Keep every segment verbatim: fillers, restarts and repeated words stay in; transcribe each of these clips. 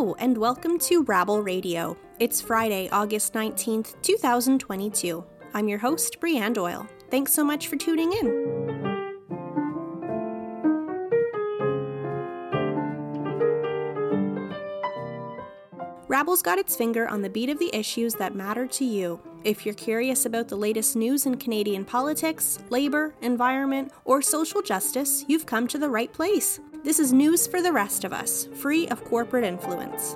Hello, and welcome to Rabble Radio. It's Friday, August nineteenth, twenty twenty-two. I'm your host, Brianne Doyle. Thanks so much for tuning in. Rabble's got its finger on the beat of the issues that matter to you. If you're curious about the latest news in Canadian politics, labor, environment, or social justice, you've come to the right place. This is news for the rest of us, free of corporate influence.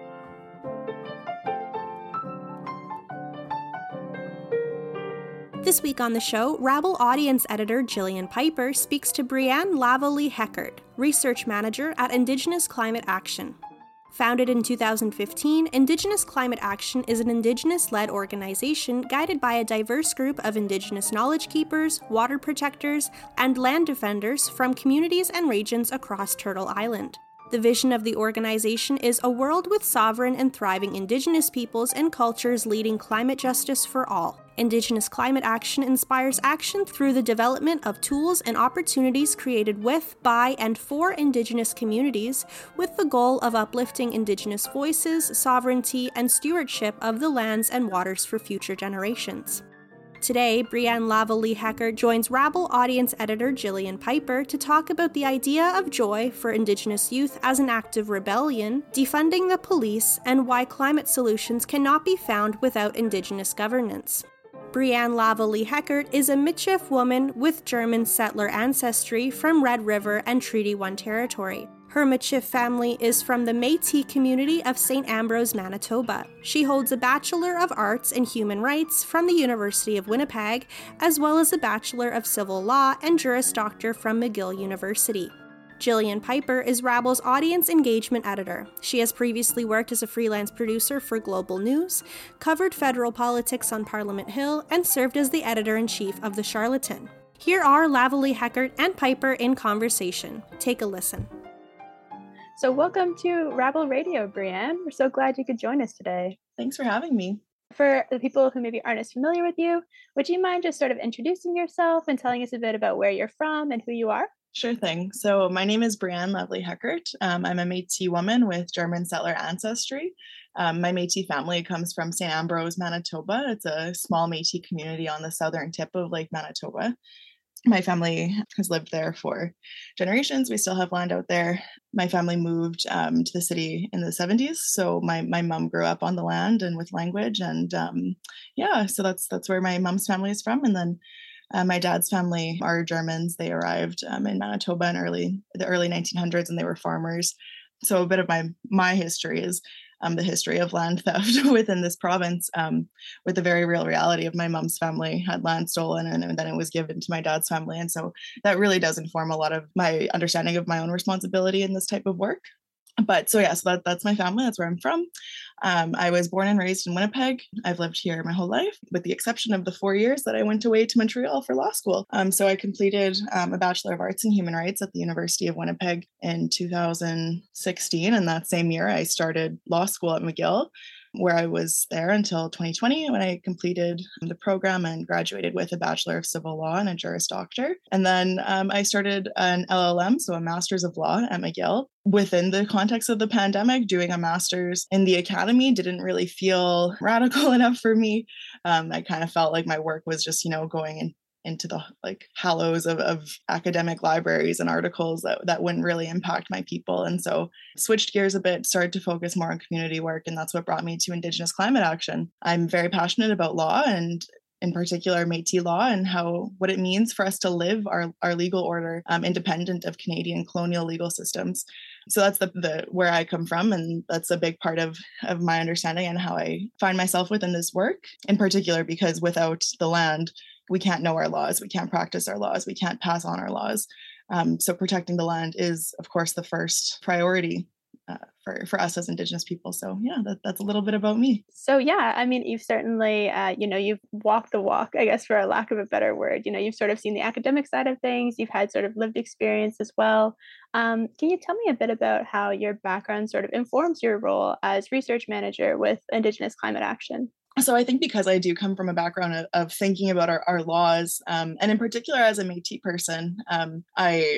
This week on the show, Rabble audience editor Jillian Piper speaks to Brianne Lavallee-Heckert, research manager at Indigenous Climate Action. Founded in two thousand fifteen, Indigenous Climate Action is an Indigenous-led organization guided by a diverse group of Indigenous knowledge keepers, water protectors, and land defenders from communities and regions across Turtle Island. The vision of the organization is a world with sovereign and thriving Indigenous peoples and cultures leading climate justice for all. Indigenous Climate Action inspires action through the development of tools and opportunities created with, by, and for Indigenous communities, with the goal of uplifting Indigenous voices, sovereignty, and stewardship of the lands and waters for future generations. Today, Brianne Lavallee-Heckert joins Rabble audience editor Jillian Piper to talk about the idea of joy for Indigenous youth as an act of rebellion, defunding the police, and why climate solutions cannot be found without Indigenous governance. Brianne Lavallee-Heckert is a Michif woman with German settler ancestry from Red River and Treaty one territory. Her Michif family is from the Métis community of Saint Ambrose, Manitoba. She holds a Bachelor of Arts in Human Rights from the University of Winnipeg, as well as a Bachelor of Civil Law and Juris Doctor from McGill University. Jillian Piper is Rabble's audience engagement editor. She has previously worked as a freelance producer for Global News, covered federal politics on Parliament Hill, and served as the editor-in-chief of The Charlatan. Here are Lavallee-Heckert and Piper in conversation. Take a listen. So welcome to Rabble Radio, Brianne. We're so glad you could join us today. Thanks for having me. For the people who maybe aren't as familiar with you, would you mind just sort of introducing yourself and telling us a bit about where you're from and who you are? Sure thing. So my name is Brianne Lavallee-Heckert. Um, I'm a Métis woman with German settler ancestry. Um, my Métis family comes from Saint Ambrose, Manitoba. It's a small Métis community on the southern tip of Lake Manitoba. My family has lived there for generations. We still have land out there. My family moved um, to the city in the seventies. So my my mom grew up on the land and with language. And um, yeah, so that's that's where my mom's family is from. And then uh, my dad's family are Germans. They arrived um, in Manitoba in early the early nineteen hundreds, and they were farmers. So a bit of my my history is Um, the history of land theft within this province, um, with the very real reality of my mom's family had land stolen and, and then it was given to my dad's family. And so that really does inform a lot of my understanding of my own responsibility in this type of work. But so, yeah, so that, that's my family. That's where I'm from. Um, I was born and raised in Winnipeg. I've lived here my whole life, with the exception of the four years that I went away to Montreal for law school. Um, so I completed um, a Bachelor of Arts in Human Rights at the University of Winnipeg in two thousand sixteen. And that same year, I started law school at McGill, where I was there until twenty twenty when I completed the program and graduated with a Bachelor of Civil Law and a Juris Doctor. And then um, I started an L L M, so a Master's of Law at McGill. Within the context of the pandemic, doing a master's in the academy didn't really feel radical enough for me. Um, I kind of felt like my work was just, you know, going in into the like hallows of, of academic libraries and articles that, that wouldn't really impact my people. And so switched gears a bit, started to focus more on community work. And that's what brought me to Indigenous Climate Action. I'm very passionate about law, and in particular Métis law, and how what it means for us to live our, our legal order um, independent of Canadian colonial legal systems. So that's the, the where I come from, and that's a big part of, of my understanding and how I find myself within this work, in particular because without the land, we can't know our laws, we can't practice our laws, we can't pass on our laws. Um, so protecting the land is, of course, the first priority uh, for, for us as Indigenous people. So yeah, that, that's a little bit about me. So yeah, I mean, you've certainly, uh, you know, you've walked the walk, I guess, for a lack of a better word. You know, you've sort of seen the academic side of things, you've had sort of lived experience as well. Um, can you tell me a bit about how your background sort of informs your role as research manager with Indigenous Climate Action? So I think because I do come from a background of, of thinking about our, our laws, um, and in particular as a Métis person, um, I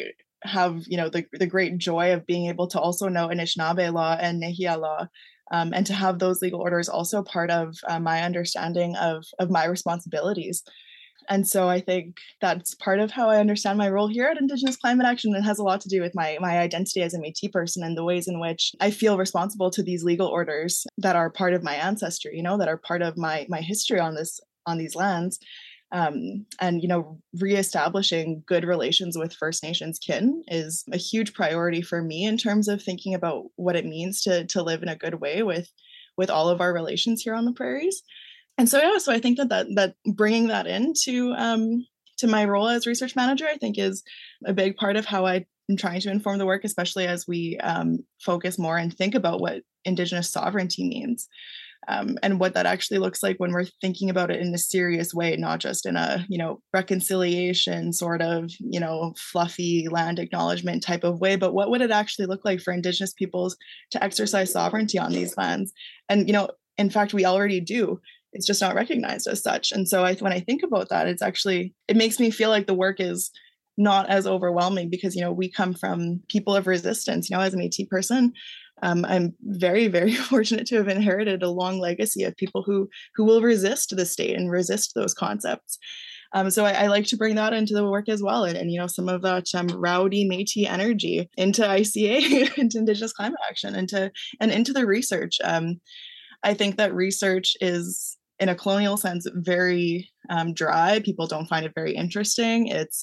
have, you know, the, the great joy of being able to also know Anishinaabe law and Nehiyah law, um, and to have those legal orders also part of uh, my understanding of, of my responsibilities. And so I think that's part of how I understand my role here at Indigenous Climate Action. It has a lot to do with my, my identity as a Métis person and the ways in which I feel responsible to these legal orders that are part of my ancestry, you know, that are part of my my history on this on these lands. Um, and, you know, reestablishing good relations with First Nations kin is a huge priority for me in terms of thinking about what it means to to live in a good way with with all of our relations here on the prairies. And so, yeah, so I think that that, that bringing that into um, to my role as research manager, I think is a big part of how I'm trying to inform the work, especially as we um, focus more and think about what Indigenous sovereignty means, um, and what that actually looks like when we're thinking about it in a serious way, not just in a, you know, reconciliation sort of, you know, fluffy land acknowledgement type of way, but what would it actually look like for Indigenous peoples to exercise sovereignty on these lands? And, you know, in fact, we already do. It's just not recognized as such. And so I, when I think about that, it's actually, it makes me feel like the work is not as overwhelming because, you know, we come from people of resistance. You know, as a Métis person, um, I'm very, very fortunate to have inherited a long legacy of people who who will resist the state and resist those concepts. Um, so I, I like to bring that into the work as well. And, and you know, some of that um, rowdy Métis energy into I C A, into Indigenous Climate Action, into, and into the research. Um, I think that research is, in a colonial sense, very um, dry. People don't find it very interesting. It's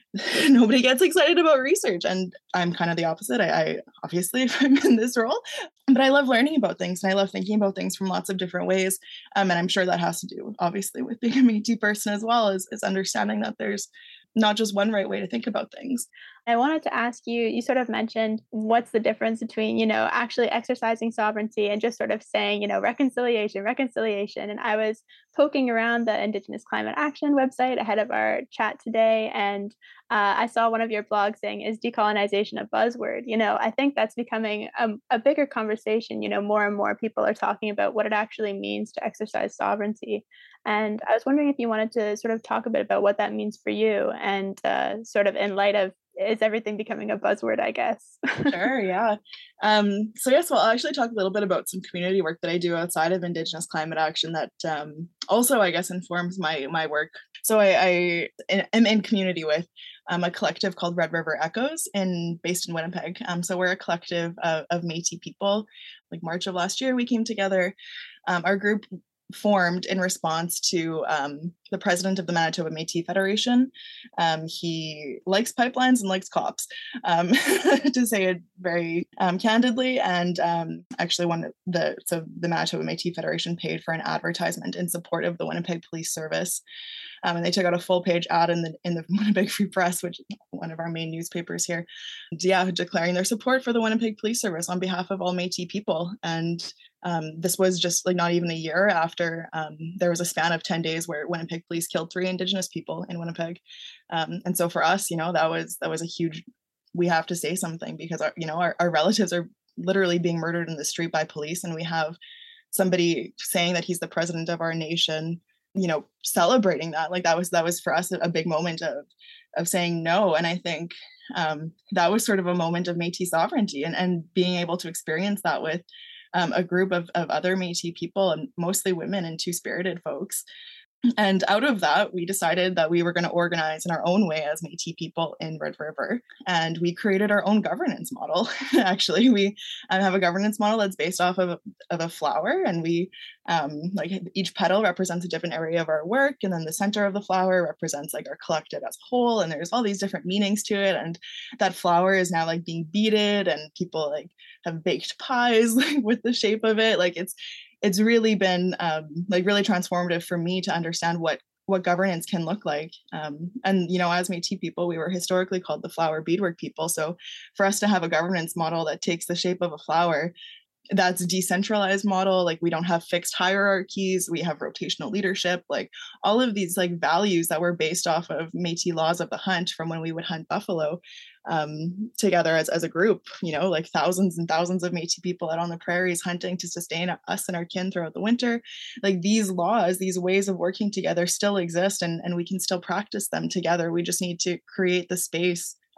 nobody gets excited about research, and I'm kind of the opposite. I, I obviously, if I'm in this role, but I love learning about things, and I love thinking about things from lots of different ways. Um, and I'm sure that has to do, obviously, with being a Métis person as well, as is understanding that there's not just one right way to think about things. I wanted to ask you, you sort of mentioned what's the difference between, you know, actually exercising sovereignty and just sort of saying, you know, reconciliation, reconciliation. And I was poking around the Indigenous Climate Action website ahead of our chat today. And uh, I saw one of your blogs saying, is decolonization a buzzword? You know, I think that's becoming a, a bigger conversation. You know, more and more people are talking about what it actually means to exercise sovereignty. And I was wondering if you wanted to sort of talk a bit about what that means for you and uh, sort of in light of, is everything becoming a buzzword, I guess? Sure, yeah. Um, so yes, well, I'll actually talk a little bit about some community work that I do outside of Indigenous Climate Action that um, also, I guess, informs my my work. So I, I am in community with um, a collective called Red River Echoes, in based in Winnipeg. Um, so we're a collective of, of Métis people. Like March of last year, we came together. Um, our group formed in response to um, the president of the Manitoba Métis Federation. Um, he likes pipelines and likes cops, um, to say it very um, candidly. And um, actually, one of the so the Manitoba Métis Federation paid for an advertisement in support of the Winnipeg Police Service. Um, and they took out a full page ad in the in the Winnipeg Free Press, which is one of our main newspapers here, yeah, declaring their support for the Winnipeg Police Service on behalf of all Métis people. And um, this was just like not even a year after um, there was a span of ten days where Winnipeg police killed three Indigenous people in Winnipeg. Um, and so for us, you know, that was that was a huge. We have to say something because our, you know, our, our relatives are literally being murdered in the street by police, and we have somebody saying that he's the president of our nation, you know, celebrating that. Like that was that was for us a big moment of of saying no. And I think um, that was sort of a moment of Métis sovereignty, and, and being able to experience that with um, a group of, of other Métis people, and mostly women and two-spirited folks. And out of that, we decided that we were going to organize in our own way as Métis people in Red River. And we created our own governance model. Actually, we um, have a governance model that's based off of, of a flower. And we, um, like each petal represents a different area of our work. And then the center of the flower represents like our collective as a whole. And there's all these different meanings to it. And that flower is now like being beaded, and people like have baked pies like, with the shape of it. Like it's, it's really been um, like really transformative for me to understand what what governance can look like. Um, and, you know, as Métis people, we were historically called the flower beadwork people. So for us to have a governance model that takes the shape of a flower, that's a decentralized model. Like we don't have fixed hierarchies. We have rotational leadership, like all of these like values that were based off of Métis laws of the hunt from when we would hunt buffalo um, together as, as a group, you know, like thousands and thousands of Métis people out on the prairies hunting to sustain us and our kin throughout the winter. Like these laws, these ways of working together still exist, and, and we can still practice them together. We just need to create the space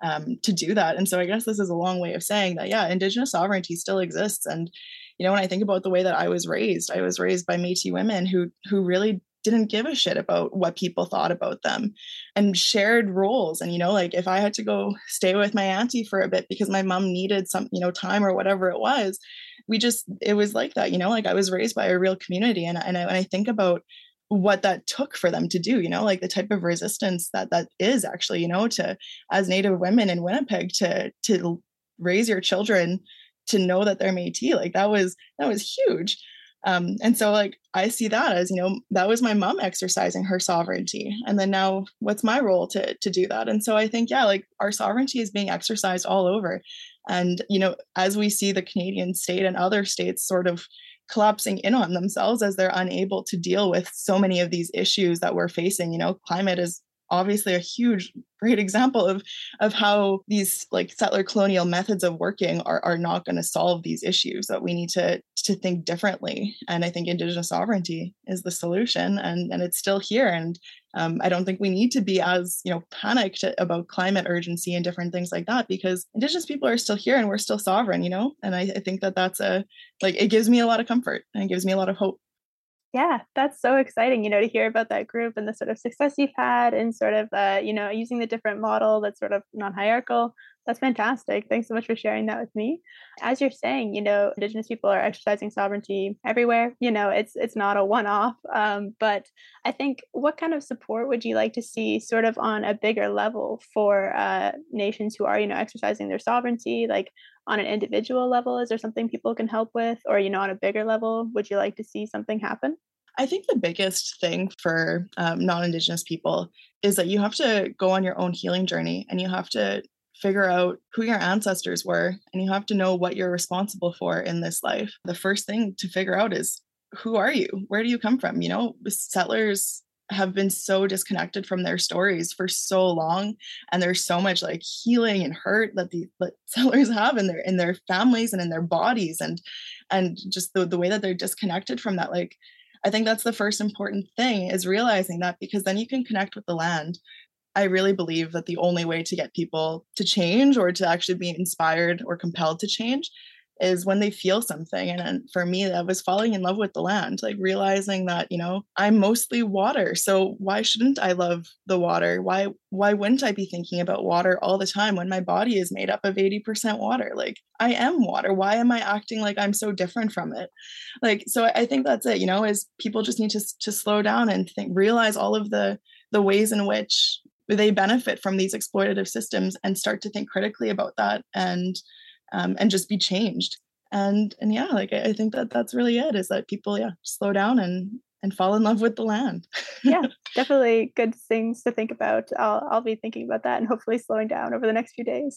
um, to do that. And so I guess this is a long way of saying that, yeah, Indigenous sovereignty still exists. And, you know, when I think about the way that I was raised, I was raised by Métis women who who really didn't give a shit about what people thought about them and shared roles. And, you know, like if I had to go stay with my auntie for a bit because my mom needed some, you know, time or whatever it was, we just, it was like that, you know, like I was raised by a real community. And, and I, when I think about what that took for them to do, you know, like the type of resistance that that is actually, you know, to, as Native women in Winnipeg, to, to raise your children to know that they're Métis, like that was, that was huge. Um, and so like, I see that as, you know, that was my mom exercising her sovereignty. And then now what's my role to, to do that? And so I think, yeah, like our sovereignty is being exercised all over. And, you know, as we see the Canadian state and other states sort of collapsing in on themselves as they're unable to deal with so many of these issues that we're facing, you know, climate is obviously a huge, great example of, of how these like settler colonial methods of working are, are not going to solve these issues, that we need to, to think differently. And I think Indigenous sovereignty is the solution, and, and it's still here. And um, I don't think we need to be as, you know, panicked about climate urgency and different things like that, because Indigenous people are still here and we're still sovereign, you know? And I, I think that that's a, like, it gives me a lot of comfort and it gives me a lot of hope. Yeah, that's so exciting, you know, to hear about that group and the sort of success you've had and sort of, uh, you know, using the different model that's sort of non-hierarchical. That's fantastic. Thanks so much for sharing that with me. As you're saying, you know, Indigenous people are exercising sovereignty everywhere. You know, it's it's not a one-off. Um, but I think, what kind of support would you like to see sort of on a bigger level for uh, nations who are, you know, exercising their sovereignty, like on an individual level? Is there something people can help with? Or, you know, on a bigger level, would you like to see something happen? I think the biggest thing for um, non-Indigenous people is that you have to go on your own healing journey, and you have to figure out who your ancestors were, and you have to know what you're responsible for in this life. The first thing to figure out is, who are you? Where do you come from? You know, settlers have been so disconnected from their stories for so long, and there's so much like healing and hurt that the that settlers have in their in their families and in their bodies, and and just the, the way that they're disconnected from that. Like, I think that's the first important thing, is realizing that, because then you can connect with the land. I really believe that the only way to get people to change, or to actually be inspired or compelled to change, is when they feel something. And, and for me, that was falling in love with the land, like realizing that, you know, I'm mostly water. So why shouldn't I love the water? Why, why wouldn't I be thinking about water all the time when my body is made up of eighty percent water? Like, I am water. Why am I acting like I'm so different from it? Like, so I think that's it, you know, is people just need to, to slow down and think, realize all of the, the ways in which they benefit from these exploitative systems, and start to think critically about that, and um, and just be changed. And and yeah, like I, I think that that's really it, is that people, yeah, slow down and and fall in love with the land. Yeah, definitely good things to think about. I'll I'll be thinking about that and hopefully slowing down over the next few days.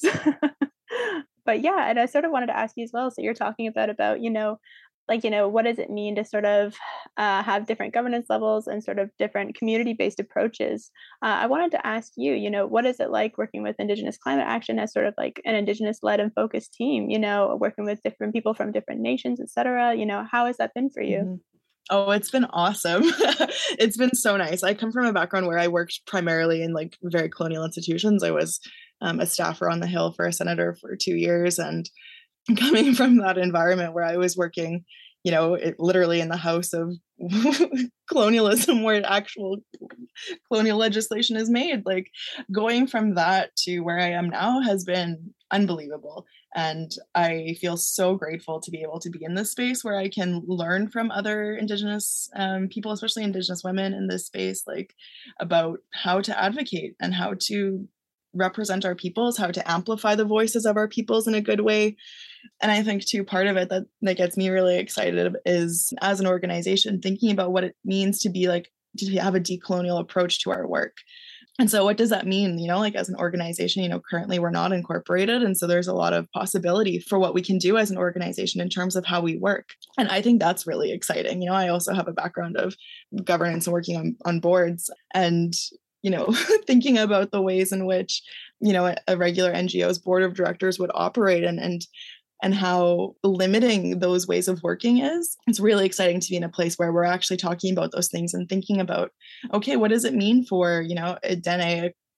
But yeah, and I sort of wanted to ask you as well. So you're talking about about, you know, like, you know, what does it mean to sort of uh, have different governance levels and sort of different community-based approaches? Uh, I wanted to ask you, you know, what is it like working with Indigenous Climate Action as sort of like an Indigenous-led and focused team, you know, working with different people from different nations, et cetera? You know, how has that been for you? Mm-hmm. Oh, it's been awesome. It's been so nice. I come from a background where I worked primarily in like very colonial institutions. I was um, a staffer on the Hill for a senator for two years. And coming from that environment where I was working, you know, it, literally in the house of colonialism, where actual colonial legislation is made, like going from that to where I am now has been unbelievable. And I feel so grateful to be able to be in this space where I can learn from other Indigenous um, people, especially Indigenous women in this space, like about how to advocate and how to represent our peoples, how to amplify the voices of our peoples in a good way. And I think too, part of it that, that gets me really excited is, as an organization, thinking about what it means to be like, to have a decolonial approach to our work. And so what does that mean? You know, like as an organization, you know, currently we're not incorporated. And so there's a lot of possibility for what we can do as an organization in terms of how we work. And I think that's really exciting. You know, I also have a background of governance and working on, on boards, and you know, thinking about the ways in which, you know, a, a regular N G O's board of directors would operate, and and and how limiting those ways of working is. It's really exciting to be in a place where we're actually talking about those things and thinking about, okay, what does it mean for, you know, a Dene,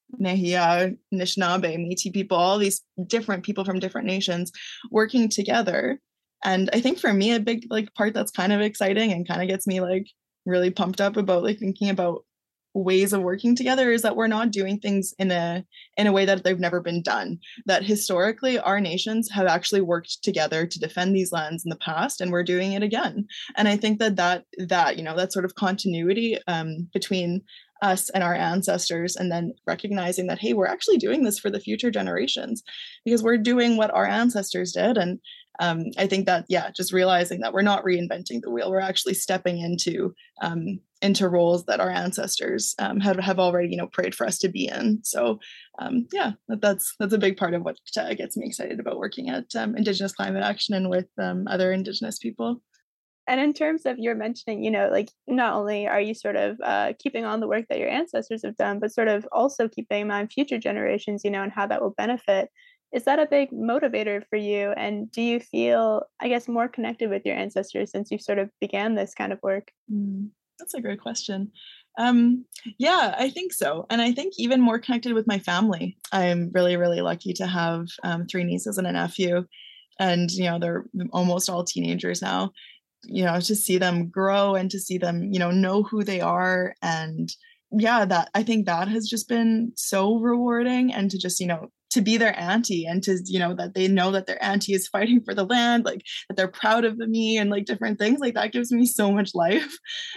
Nehiyah, Anishinaabe, Métis people, all these different people from different nations working together. And I think for me, a big like part that's kind of exciting and kind of gets me like really pumped up about like thinking about ways of working together is that we're not doing things in a in a way that they've never been done. That historically our nations have actually worked together to defend these lands in the past, and we're doing it again. And I think that that that you know that sort of continuity um, between us and our ancestors, and then recognizing that, hey, we're actually doing this for the future generations because we're doing what our ancestors did. And um, I think that, yeah, just realizing that we're not reinventing the wheel, we're actually stepping into um, into roles that our ancestors um, have, have already, you know, prayed for us to be in. So um, yeah, that, that's that's a big part of what uh, gets me excited about working at um, Indigenous Climate Action and with um, other Indigenous people. And in terms of your mentioning, you know, like not only are you sort of uh, keeping on the work that your ancestors have done, but sort of also keeping in mind future generations, you know, and how that will benefit. Is that a big motivator for you? And do you feel, I guess, more connected with your ancestors since you sort of began this kind of work? Mm, that's a great question. Um, yeah, I think so. And I think even more connected with my family. I'm really, really lucky to have um, three nieces and a nephew. And, you know, they're almost all teenagers now. You know, to see them grow and to see them, you know, know who they are. And yeah, that I think that has just been so rewarding. And to just, you know, to be their auntie and to, you know, that they know that their auntie is fighting for the land, like that they're proud of me and like different things like that gives me so much life.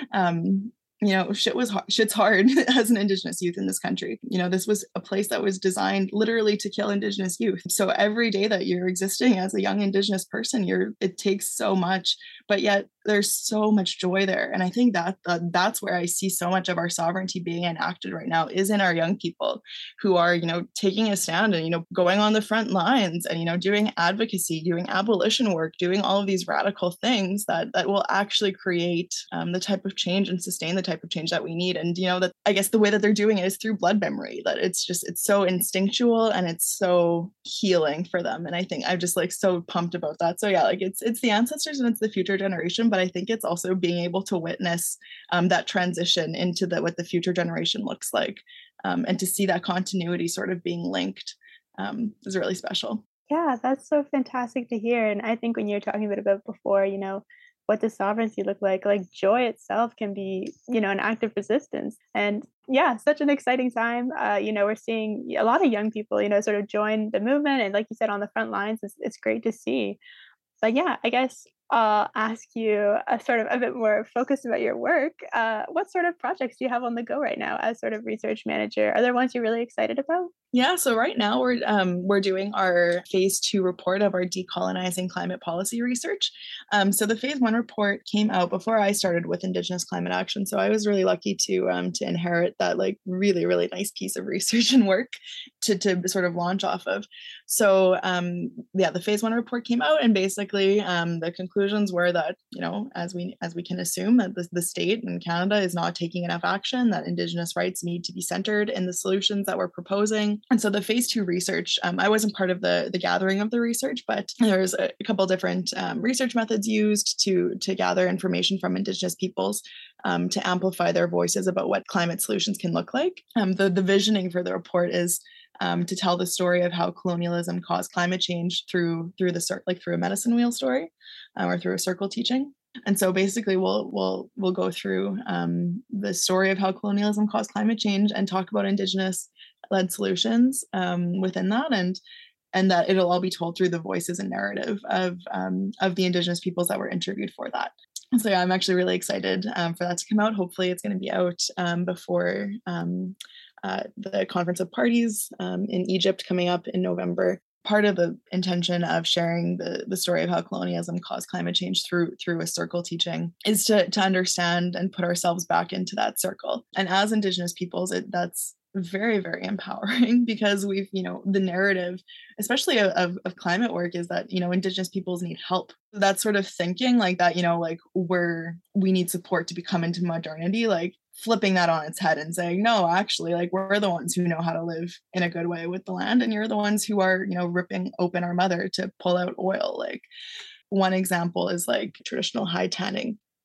Um, you know, shit was hard, shit's hard as an Indigenous youth in this country. You know, this was a place that was designed literally to kill Indigenous youth. So every day that you're existing as a young Indigenous person, you're it takes so much, but yet there's so much joy there. And I think that uh, that's where I see so much of our sovereignty being enacted right now is in our young people who are, you know, taking a stand and, you know, going on the front lines and, you know, doing advocacy, doing abolition work, doing all of these radical things that that will actually create um, the type of change and sustain the type of change that we need. And, you know, that I guess the way that they're doing it is through blood memory, that it's just, it's so instinctual and it's so healing for them. And I think I'm just like so pumped about that. So yeah, like it's, it's the ancestors and it's the future generation, but I think it's also being able to witness um, that transition into the, what the future generation looks like. Um, and to see that continuity sort of being linked um, is really special. Yeah, that's so fantastic to hear. And I think when you were talking a bit about before, you know, what does sovereignty look like? Like joy itself can be, you know, an act of resistance. And yeah, such an exciting time. Uh, you know, we're seeing a lot of young people, you know, sort of join the movement. And like you said, on the front lines, it's, it's great to see. But yeah, I guess I'll ask you a sort of a bit more focused about your work. Uh, what sort of projects do you have on the go right now as sort of research manager? Are there ones you're really excited about? Yeah, so right now we're um, we're doing our phase two report of our decolonizing climate policy research. Um, so the phase one report came out before I started with Indigenous Climate Action. So I was really lucky to um, to inherit that like really really nice piece of research and work to to sort of launch off of. So um, yeah, the phase one report came out, and basically um, the conclusions were that, you know, as we as we can assume that the, the state and Canada is not taking enough action, that Indigenous rights need to be centered in the solutions that we're proposing. And so the phase two research, um, I wasn't part of the, the gathering of the research, but there's a, a couple different um, research methods used to, to gather information from Indigenous peoples um, to amplify their voices about what climate solutions can look like. Um, the, the visioning for the report is um, to tell the story of how colonialism caused climate change through through the like through a medicine wheel story um, or through a circle teaching. And so basically we'll we'll we'll go through um, the story of how colonialism caused climate change and talk about Indigenous led solutions um, within that, and and that it'll all be told through the voices and narrative of um, of the Indigenous peoples that were interviewed for that. So yeah, I'm actually really excited um, for that to come out. Hopefully it's going to be out um, before um, uh, the Conference of Parties um, in Egypt coming up in November. Part of the intention of sharing the, the story of how colonialism caused climate change through through a circle teaching is to to understand and put ourselves back into that circle. And as Indigenous peoples, it, that's very, very empowering because we've, you know, the narrative, especially of, of climate work, is that, you know, Indigenous peoples need help. That sort of thinking like that, you know, like we're, we need support to become into modernity, like flipping that on its head and saying, no, actually, like we're the ones who know how to live in a good way with the land. And you're the ones who are, you know, ripping open our mother to pull out oil. Like one example is like traditional high tanning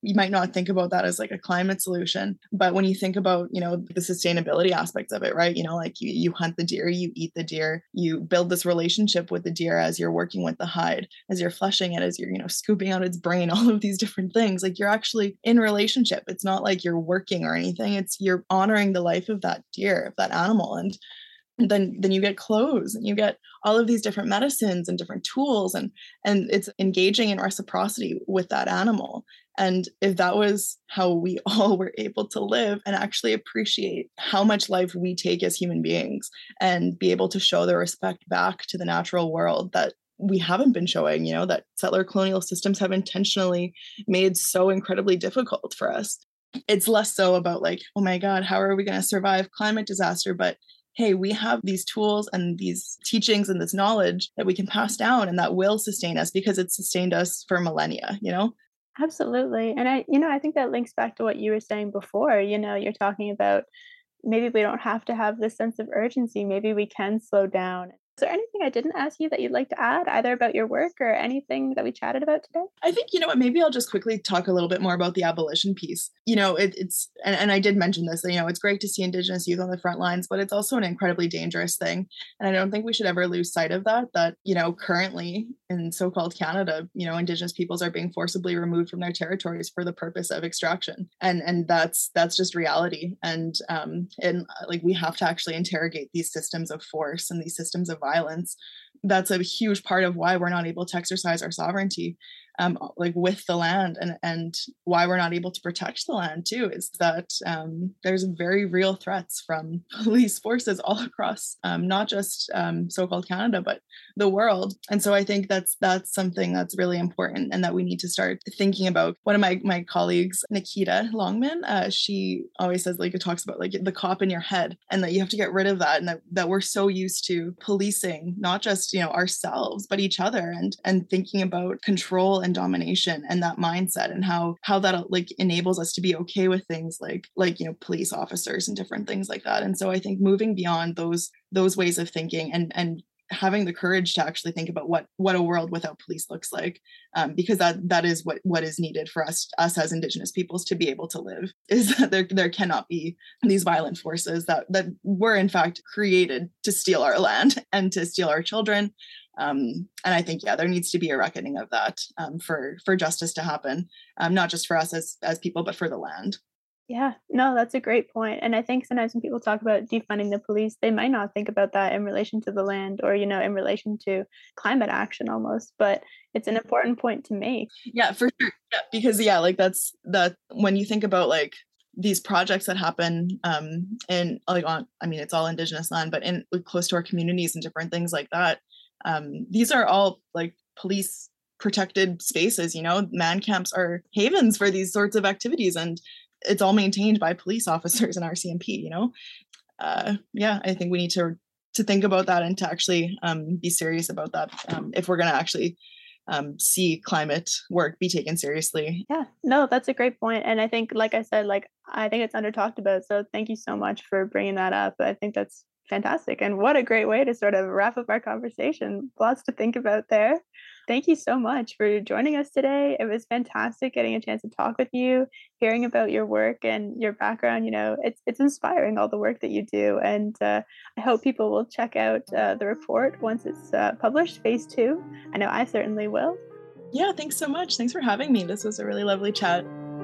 you might not think about that as like a climate solution. But when you think about, you know, the sustainability aspects of it, right? You know, like you, you hunt the deer, you eat the deer, you build this relationship with the deer as you're working with the hide, as you're fleshing it, as you're, you know, scooping out its brain, all of these different things. Like you're actually in relationship. It's not like you're working or anything. It's you're honoring the life of that deer, of that animal. And then then you get clothes and you get all of these different medicines and different tools, and and it's engaging in reciprocity with that animal. And if that was how we all were able to live and actually appreciate how much life we take as human beings and be able to show the respect back to the natural world that we haven't been showing, you know, that settler colonial systems have intentionally made so incredibly difficult for us. It's less so about like, oh my God, how are we going to survive climate disaster? But hey, we have these tools and these teachings and this knowledge that we can pass down and that will sustain us because it's sustained us for millennia, you know? Absolutely. And I, you know, I think that links back to what you were saying before. You know, you're talking about maybe we don't have to have this sense of urgency. Maybe we can slow down. Is there anything I didn't ask you that you'd like to add, either about your work or anything that we chatted about today? I think, you know what, maybe I'll just quickly talk a little bit more about the abolition piece. You know, it, it's, and, and I did mention this, you know, it's great to see Indigenous youth on the front lines, but it's also an incredibly dangerous thing. And I don't think we should ever lose sight of that, that, you know, currently in so-called Canada, you know, Indigenous peoples are being forcibly removed from their territories for the purpose of extraction. And, and that's, that's just reality. And, um, and like, we have to actually interrogate these systems of force and these systems of violence. That's a huge part of why we're not able to exercise our sovereignty, um, like with the land, and and why we're not able to protect the land too, is that um, there's very real threats from police forces all across, um, not just um, so-called Canada, but the world. And so I think that's that's something that's really important and that we need to start thinking about. One of my my colleagues, Nikita Longman, uh, she always says, like, it talks about like the cop in your head, and that you have to get rid of that, and that, that we're so used to policing not just, you know, ourselves but each other, and and thinking about control and domination and that mindset, and how how that like enables us to be okay with things like like you know police officers and different things like that. And so I think moving beyond those those ways of thinking and and having the courage to actually think about what what a world without police looks like, um, because that that is what what is needed for us us as Indigenous peoples to be able to live, is that there there cannot be these violent forces that that were in fact created to steal our land and to steal our children. Um, and I think, yeah, there needs to be a reckoning of that, um, for for justice to happen, um, not just for us as as people, but for the land. Yeah, no, that's a great point. And I think sometimes when people talk about defunding the police, they might not think about that in relation to the land, or, you know, in relation to climate action almost, but it's an important point to make. Yeah, for sure. Yeah, because, yeah, like that's that when you think about like these projects that happen um, in like on, I mean, it's all Indigenous land, but in close to our communities and different things like that. Um, these are all like police protected spaces, you know, man camps are havens for these sorts of activities, and it's all maintained by police officers and R C M P, you know? Uh, yeah, I think we need to to think about that and to actually um, be serious about that, um, if we're going to actually um, see climate work be taken seriously. Yeah, no, that's a great point. And I think, like I said, like, I think it's under talked about. So thank you so much for bringing that up. I think that's fantastic. And what a great way to sort of wrap up our conversation. Lots to think about there. Thank you so much for joining us today. It was fantastic getting a chance to talk with you, hearing about your work and your background. You know, it's it's inspiring, all the work that you do. And uh, I hope people will check out uh, the report once it's uh, published, phase two. I know I certainly will. Yeah, thanks so much. Thanks for having me. This was a really lovely chat.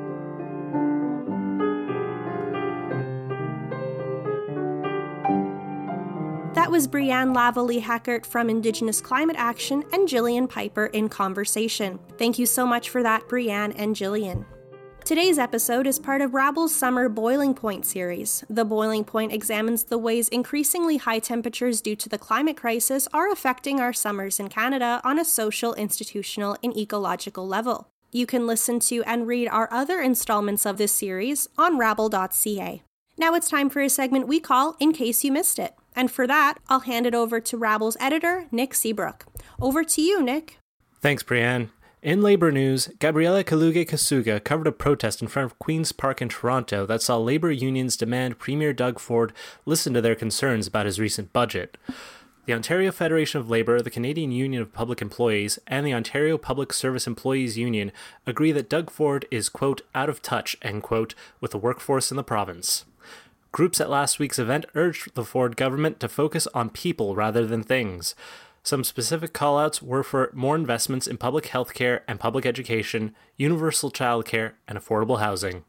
That was Brianne Lavallee-Heckert from Indigenous Climate Action and Jillian Piper in conversation. Thank you so much for that, Brianne and Jillian. Today's episode is part of Rabble's Summer Boiling Point series. The Boiling Point examines the ways increasingly high temperatures due to the climate crisis are affecting our summers in Canada on a social, institutional, and ecological level. You can listen to and read our other installments of this series on rabble dot c a. Now it's time for a segment we call In Case You Missed It. And for that, I'll hand it over to Rabble's editor, Nick Seabrook. Over to you, Nick. Thanks, Brianne. In Labour news, Gabriela Kaluge-Kasuga covered a protest in front of Queen's Park in Toronto that saw Labour unions demand Premier Doug Ford listen to their concerns about his recent budget. The Ontario Federation of Labour, the Canadian Union of Public Employees, and the Ontario Public Service Employees Union agree that Doug Ford is, quote, out of touch, end quote, with the workforce in the province. Groups at last week's event urged the Ford government to focus on people rather than things. Some specific callouts were for more investments in public health care and public education, universal childcare, and affordable housing.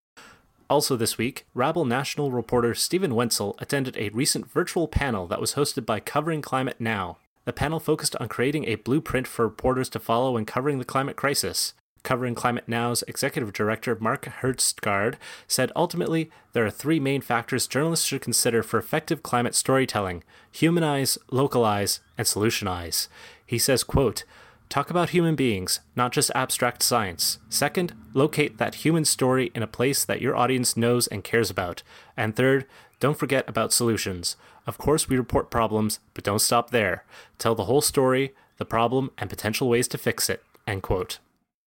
Also this week, Rabble national reporter Stephen Wenzel attended a recent virtual panel that was hosted by Covering Climate Now. The panel focused on creating a blueprint for reporters to follow when covering the climate crisis. Covering Climate Now's executive director Mark Hertzgaard said ultimately there are three main factors journalists should consider for effective climate storytelling: humanize, localize, and solutionize. He says, quote, talk about human beings, not just abstract science. Second, locate that human story in a place that your audience knows and cares about. And third, don't forget about solutions. Of course, we report problems, but don't stop there. Tell the whole story, the problem, and potential ways to fix it. End quote.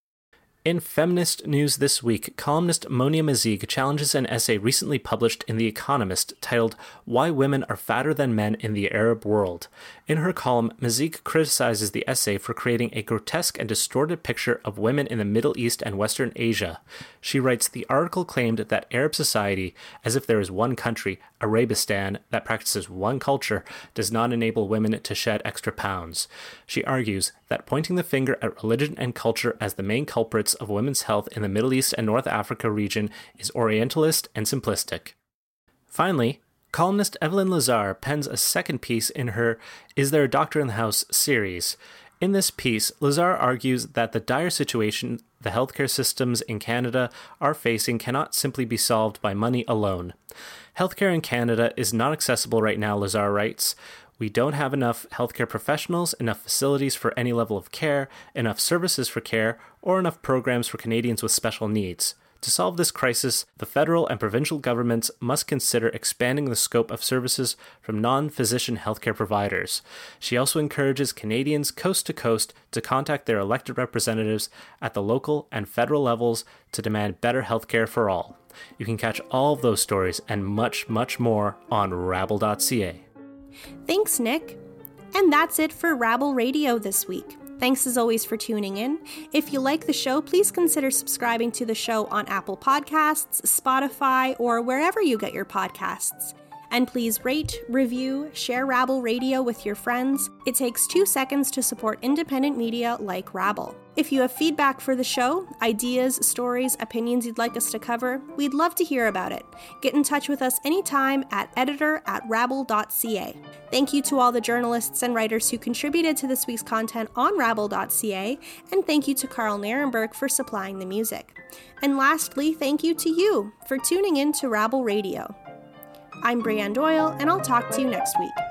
In feminist news this week, columnist Monia Mazig challenges an essay recently published in The Economist titled Why Women Are Fatter Than Men in the Arab World. In her column, Mazig criticizes the essay for creating a grotesque and distorted picture of women in the Middle East and Western Asia. She writes, the article claimed that Arab society, as if there is one country, Arabistan, that practices one culture, does not enable women to shed extra pounds. She argues that pointing the finger at religion and culture as the main culprits of women's health in the Middle East and North Africa region is orientalist and simplistic. Finally, columnist Evelyn Lazar pens a second piece in her Is There a Doctor in the House series. In this piece, Lazar argues that the dire situation the healthcare systems in Canada are facing cannot simply be solved by money alone. Healthcare in Canada is not accessible right now, Lazar writes. We don't have enough healthcare professionals, enough facilities for any level of care, enough services for care, or enough programs for Canadians with special needs. To solve this crisis, the federal and provincial governments must consider expanding the scope of services from non-physician healthcare providers. She also encourages Canadians coast to coast to contact their elected representatives at the local and federal levels to demand better healthcare for all. You can catch all of those stories and much, much more on rabble dot c a. Thanks, Nick. And that's it for Rabble Radio this week. Thanks as always for tuning in. If you like the show, please consider subscribing to the show on Apple Podcasts, Spotify, or wherever you get your podcasts. And please rate, review, share Rabble Radio with your friends. It takes two seconds to support independent media like Rabble. If you have feedback for the show, ideas, stories, opinions you'd like us to cover, we'd love to hear about it. Get in touch with us anytime at editor at rabble dot c a. Thank you to all the journalists and writers who contributed to this week's content on rabble dot c a, and thank you to Carl Nierenberg for supplying the music. And lastly, thank you to you for tuning in to Rabble Radio. I'm Brianne Doyle, and I'll talk to you next week.